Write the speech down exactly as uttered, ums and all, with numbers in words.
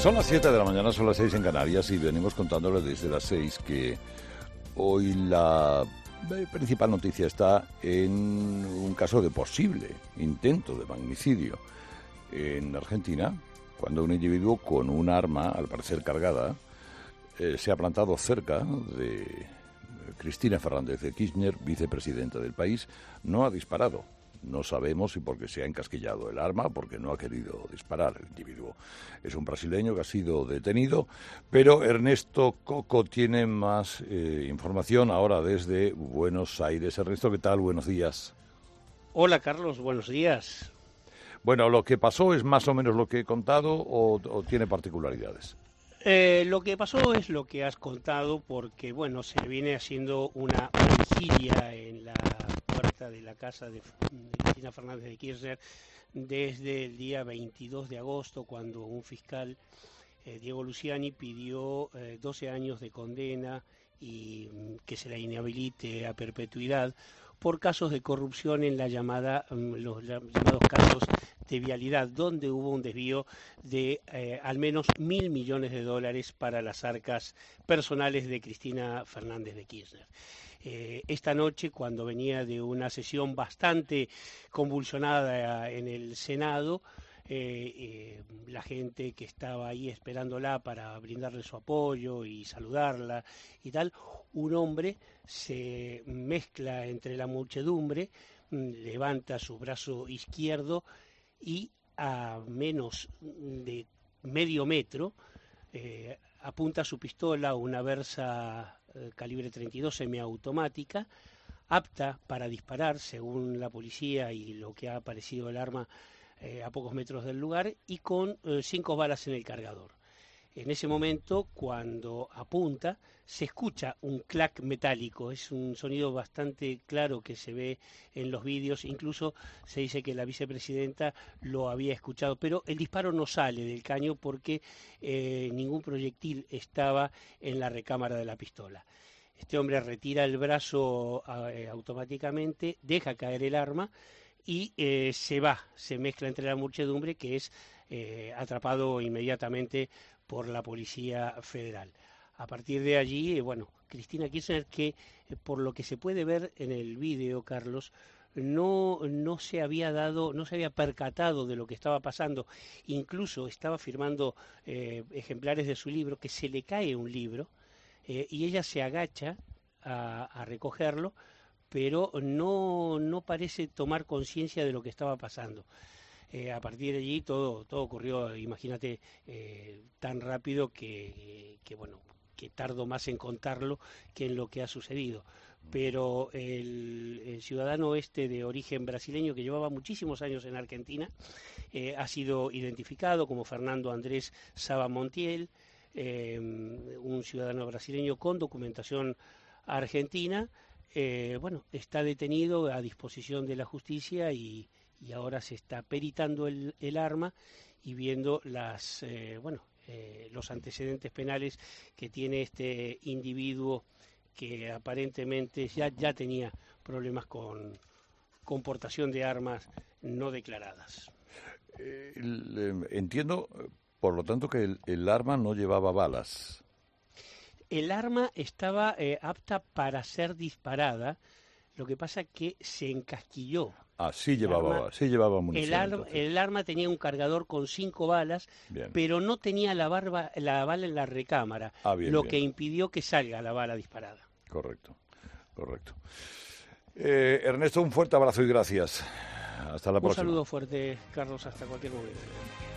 Son las siete de la mañana, son las seis en Canarias y venimos contándole desde las seis que hoy la principal noticia está en un caso de posible intento de magnicidio en Argentina, cuando un individuo con un arma, al parecer cargada, eh, se ha plantado cerca de Cristina Fernández de Kirchner, vicepresidenta del país. No ha disparado. No sabemos si porque se ha encasquillado el arma, porque no ha querido disparar. El individuo es un brasileño que ha sido detenido, pero Ernesto Coco tiene más eh, información ahora desde Buenos Aires. Ernesto, ¿qué tal? Buenos días. Hola, Carlos, buenos días. Bueno, ¿lo que pasó es más o menos lo que he contado o, o tiene particularidades? Eh, lo que pasó es lo que has contado porque, bueno, se viene haciendo una vigilia en la puerta de la casa de, de Cristina Fernández de Kirchner desde el día veintidós de agosto, cuando un fiscal, eh, Diego Luciani, pidió eh, doce años de condena y mm, que se la inhabilite a perpetuidad por casos de corrupción en la llamada, um, los llamados casos de vialidad, donde hubo un desvío de eh, al menos mil millones de dólares para las arcas personales de Cristina Fernández de Kirchner. Eh, esta noche, cuando venía de una sesión bastante convulsionada en el Senado, eh, eh, la gente que estaba ahí esperándola para brindarle su apoyo y saludarla y tal, un hombre se mezcla entre la muchedumbre, levanta su brazo izquierdo y a menos de medio metro eh, apunta su pistola a una Versa eh, calibre treinta y dos semiautomática, apta para disparar según la policía y lo que ha aparecido el arma eh, a pocos metros del lugar, y con eh, cinco balas en el cargador. En ese momento, cuando apunta, se escucha un clac metálico, es un sonido bastante claro que se ve en los vídeos, incluso se dice que la vicepresidenta lo había escuchado, pero el disparo no sale del caño porque eh, ningún proyectil estaba en la recámara de la pistola. Este hombre retira el brazo eh, automáticamente, deja caer el arma y eh, se va, se mezcla entre la muchedumbre, que es eh, atrapado inmediatamente por la Policía Federal. A partir de allí, eh, bueno, Cristina Kirchner, que eh, por lo que se puede ver en el vídeo, Carlos, no, no se había dado, no se había percatado de lo que estaba pasando, incluso estaba firmando eh, ejemplares de su libro, que se le cae un libro, eh, y ella se agacha a, a recogerlo, pero no, no parece tomar conciencia de lo que estaba pasando. Eh, a partir de allí todo, todo ocurrió, imagínate, eh, tan rápido que, que, bueno, que tardo más en contarlo que en lo que ha sucedido. Pero el, el ciudadano este de origen brasileño, que llevaba muchísimos años en Argentina, eh, ha sido identificado como Fernando Andrés Saba Montiel, eh, un ciudadano brasileño con documentación argentina. Eh, bueno, está detenido a disposición de la justicia y, y ahora se está peritando el, el arma y viendo las, eh, bueno, eh, los antecedentes penales que tiene este individuo, que aparentemente ya, ya tenía problemas con, con portación de armas no declaradas. Eh, el, eh, entiendo, por lo tanto, que el, el arma no llevaba balas. El arma estaba eh, apta para ser disparada, lo que pasa que se encasquilló. Ah, sí llevaba, arma, sí llevaba munición. El, ar, el arma tenía un cargador con cinco balas, bien, pero no tenía la, barba, la bala en la recámara, ah, bien, lo bien. que impidió que salga la bala disparada. Correcto, correcto. Eh, Ernesto, un fuerte abrazo y gracias. Hasta la un próxima. Un saludo fuerte, Carlos, hasta cualquier momento.